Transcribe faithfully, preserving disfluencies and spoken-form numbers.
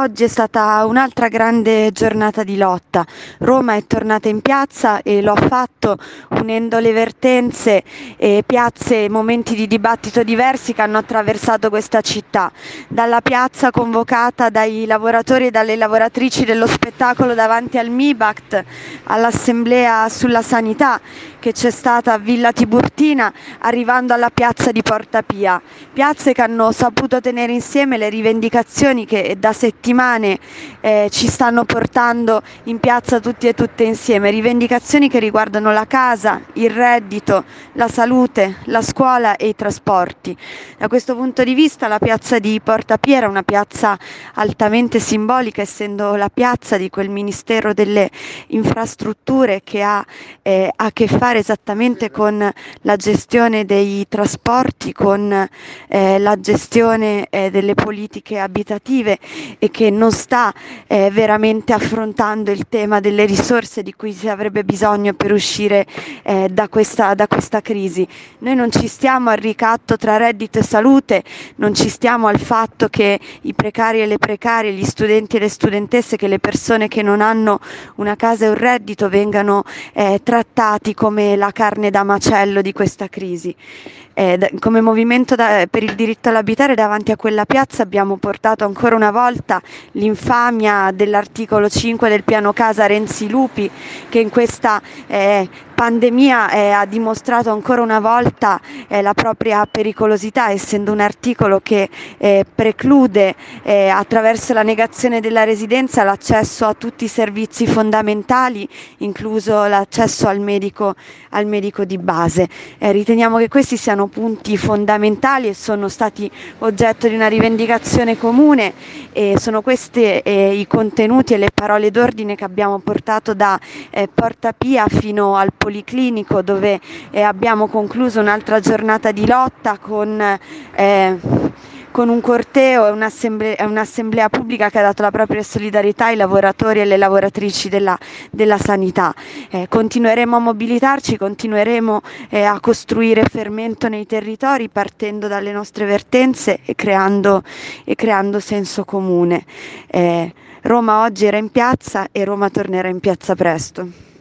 Oggi è stata un'altra grande giornata di lotta. Roma è tornata in piazza e lo ha fatto unendo le vertenze e piazze e momenti di dibattito diversi che hanno attraversato questa città. Dalla piazza convocata dai lavoratori e dalle lavoratrici dello spettacolo davanti al MIBACT, all'assemblea sulla sanità che c'è stata a Villa Tiburtina, arrivando alla piazza di Porta Pia. Piazze che hanno saputo tenere insieme le rivendicazioni che da settimane eh, ci stanno portando in piazza tutti e tutte insieme, rivendicazioni che riguardano la casa, il reddito, la salute, la scuola e i trasporti. Da questo punto di vista la piazza di Porta Pia era una piazza altamente simbolica, essendo la piazza di quel Ministero delle Infrastrutture che ha eh, a che fare esattamente con la gestione dei trasporti, con eh, la gestione eh, delle politiche abitative e che non sta eh, veramente affrontando il tema delle risorse di cui si avrebbe bisogno per uscire eh, da questa, da questa crisi. Noi non ci stiamo al ricatto tra reddito e salute, non ci stiamo al fatto che i precari e le precarie, gli studenti e le studentesse, che le persone che non hanno una casa e un reddito vengano eh, trattati come la carne da macello di questa crisi. Eh, come movimento da, per il diritto all'abitare davanti a quella piazza abbiamo portato ancora una volta l'infamia dell'articolo cinque del piano casa Renzi-Lupi, che in questa eh, pandemia eh, ha dimostrato ancora una volta eh, la propria pericolosità, essendo un articolo che eh, preclude eh, attraverso la negazione della residenza l'accesso a tutti i servizi fondamentali, incluso l'accesso al medico, al medico di base. Eh, riteniamo che questi siano punti fondamentali e sono stati oggetto di una rivendicazione comune, e sono questi eh, i contenuti e le parole d'ordine che abbiamo portato da eh, Porta Pia fino al Policlinico, dove eh, abbiamo concluso un'altra giornata di lotta con eh, con un corteo e un'assemblea, un'assemblea pubblica che ha dato la propria solidarietà ai lavoratori e alle lavoratrici della, della sanità. Eh, continueremo a mobilitarci, continueremo eh, a costruire fermento nei territori partendo dalle nostre vertenze e creando, e creando senso comune. Eh, Roma oggi era in piazza e Roma tornerà in piazza presto.